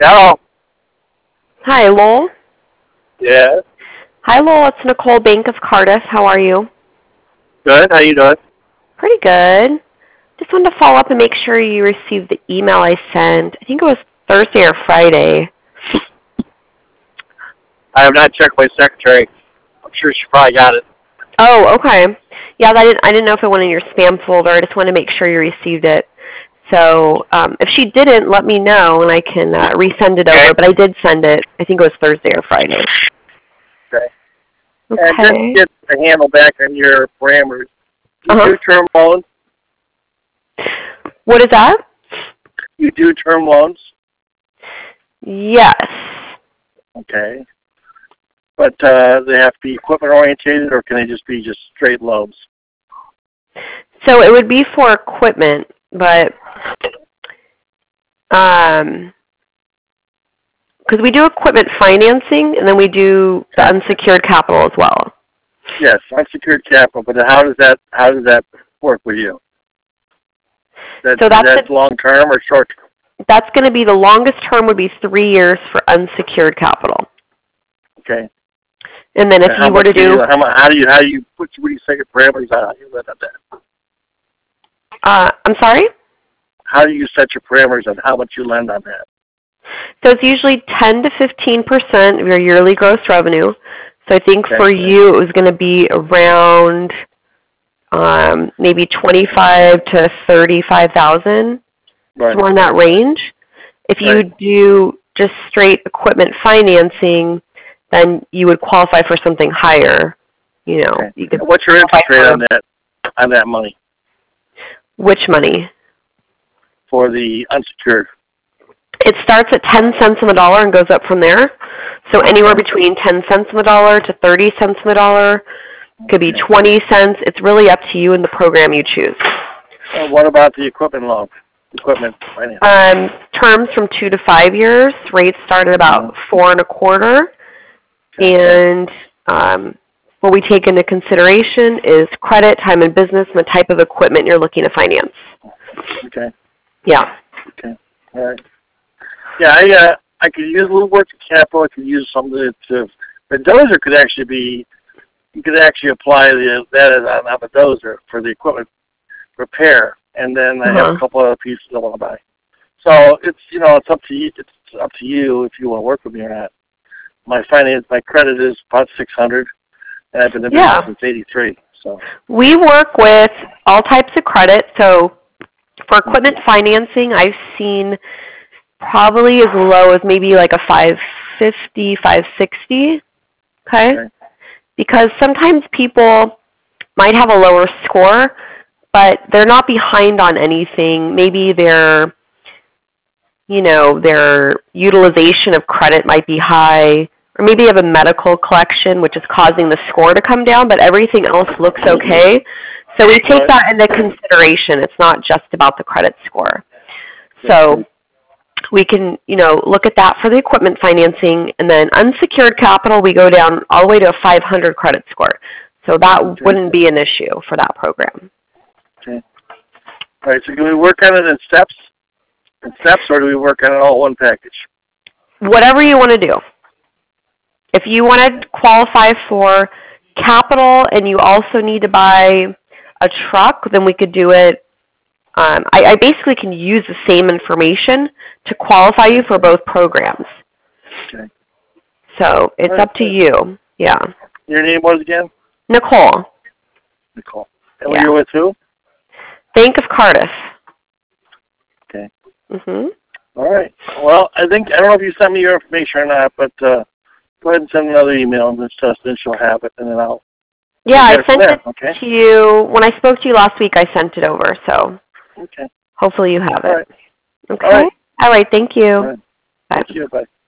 Hello. Hi, Lowell. Yes. Hi, Lowell. It's Nicole Bank of Cardiff. How are you? Good. How you doing? Pretty good. Just wanted to follow up and make sure you received the email I sent. I think it was Thursday or Friday. I have not checked my secretary. I'm sure she probably got it. Oh, okay. Yeah, I didn't know if it went in your spam folder. I just wanted to make sure you received it. So if she didn't, let me know and I can resend it over. But I did send it. I think it was Thursday or Friday. Okay. Okay. And just to get the handle back on your parameters, you do term loans? What is that? You do term loans? Yes. Okay. But they have to be equipment oriented, or can they just be straight loans? So it would be for equipment, but because we do equipment financing and then we do the unsecured capital as well. Yes, unsecured capital. But how does that work with you? That's long term or short term? That's going to be the longest term would be 3 years for unsecured capital. Okay. And then if you were to do, how do you what do you say your parameters on how you lend on that? I'm sorry? How do you set your parameters on how much you lend on that? So it's usually 10 to 15% of your yearly gross revenue. So I think for you it was going to be around maybe 25 to 35,000, somewhere in that range. If you do just straight equipment financing, then you would qualify for something higher. You know, you could. What's your interest rate on that money? Which money? For the unsecured. It starts at 10 cents on the dollar and goes up from there. So anywhere between 10 cents on the dollar to 30 cents on the dollar. Could be 20 cents. It's really up to you and the program you choose. What about the equipment loan? Equipment finance? Terms from 2 to 5 years. Rates start at about 4 1/4. And what we take into consideration is credit, time in business, and the type of equipment you're looking to finance. Okay. Yeah. Okay. All right. Yeah, I could use a little working capital. I could use something to. The dozer could actually be. You could actually apply that on the dozer for the equipment repair, and then I have a couple other pieces I want to buy. So it's up to you. It's up to you if you want to work with me or not. My credit is about 600, and I've been in business since '83. So we work with all types of credit. So for equipment financing, I've seen probably as low as maybe like a 550, 560. Okay. Because sometimes people might have a lower score, but they're not behind on anything. Maybe their utilization of credit might be high, or maybe you have a medical collection which is causing the score to come down, but everything else looks okay. So we take that into consideration. It's not just about the credit score. So we can, look at that for the equipment financing, and then unsecured capital, we go down all the way to a 500 credit score. So that wouldn't be an issue for that program. Okay. All right, so can we work on it in steps? Or do we work on it all in one package? Whatever you want to do. If you want to qualify for capital and you also need to buy a truck, then we could do it. I basically can use the same information to qualify you for both programs. Okay. So it's up to you. Yeah. Your name was again? Nicole. Nicole. And you're with who? Bank of Cardiff. Okay. Mhm. All right. Well, I don't know if you sent me your information or not, but go ahead and send another email, and then she'll have it, and then I'll. Yeah, I sent it to you when I spoke to you last week. I sent it over, so. Okay. Hopefully you have it. All right. Okay. All right. Thank you. All right. Bye. Thank you. Bye.